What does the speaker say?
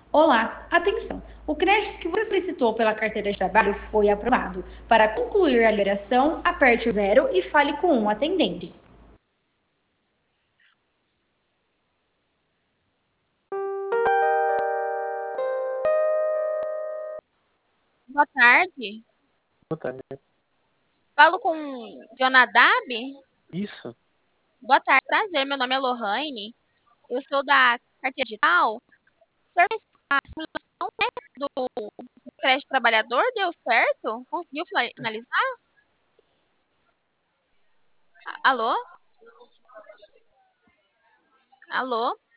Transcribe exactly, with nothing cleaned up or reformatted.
Olá, atenção! O crédito que você solicitou pela carteira de trabalho foi aprovado. Para concluir a liberação, aperte o zero e fale com um atendente. Boa tarde. Boa tarde. Falo com Jonadab? Isso. Boa tarde, prazer. Meu nome é Lohane. Eu sou da Carteira Digital. O senhor fez a simulação, né, do crédito trabalhador? Deu certo? Conseguiu finalizar? A- Alô? Alô?